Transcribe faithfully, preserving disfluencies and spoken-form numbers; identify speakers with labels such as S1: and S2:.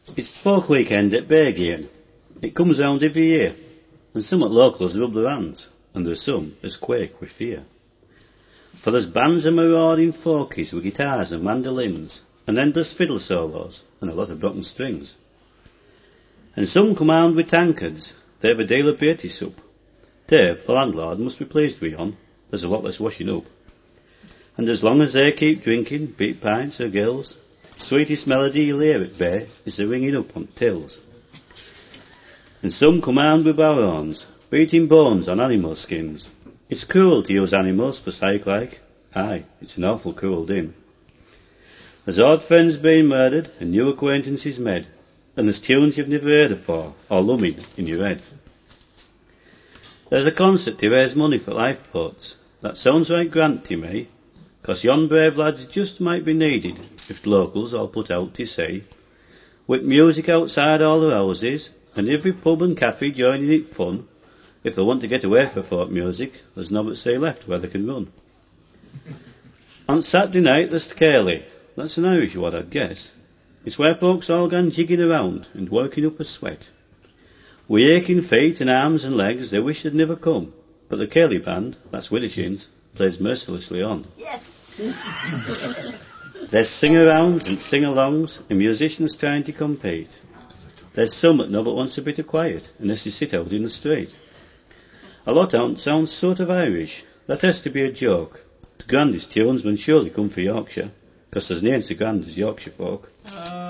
S1: It's the folk weekend at Beargate. It comes round every year, and some at locals rub their hands, and there's some as quake with fear. For there's bands of marauding folkies with guitars and mandolins, and then there's fiddle solos, and a lot of broken strings. And some come armed with tankards, they've a deal of bearty soup. Dave, the landlord, must be pleased with yon, there's a lot less washing up. And as long as they keep drinking, beat pints or gills, sweetest melody you'll hear at bay is the ringing up on tills. And some come armed with bow horns, beating bones on animal skins. It's cruel to use animals for sake like, aye, it's an awful cruel din. There's old friends being murdered and new acquaintances made, and there's tunes you've never heard afore, or lumming in your head. There's a concert to raise money for lifeboats. That sounds right grand to me, 'cause yon brave lads just might be needed if the locals all put out to sea, with music outside all the houses, and every pub and cafe joining it fun. If they want to get away for folk music, there's no but sea left where they can run. On Saturday night there's Cayley. That's an Irish word, I'd guess. It's where folks all gone jigging around and working up a sweat. With aching feet and arms and legs, they wish they'd never come, but the Cayley band, that's Willishins, plays mercilessly on.
S2: Yes!
S1: There's sing-arounds and sing-alongs, and musicians trying to compete. There's some that know but wants a bit of quiet, unless you sit out in the street. A lot out sounds sort of Irish. That has to be a joke. The grandest tunes will surely come for Yorkshire, 'cause there's names so grand as Yorkshire folk. Uh.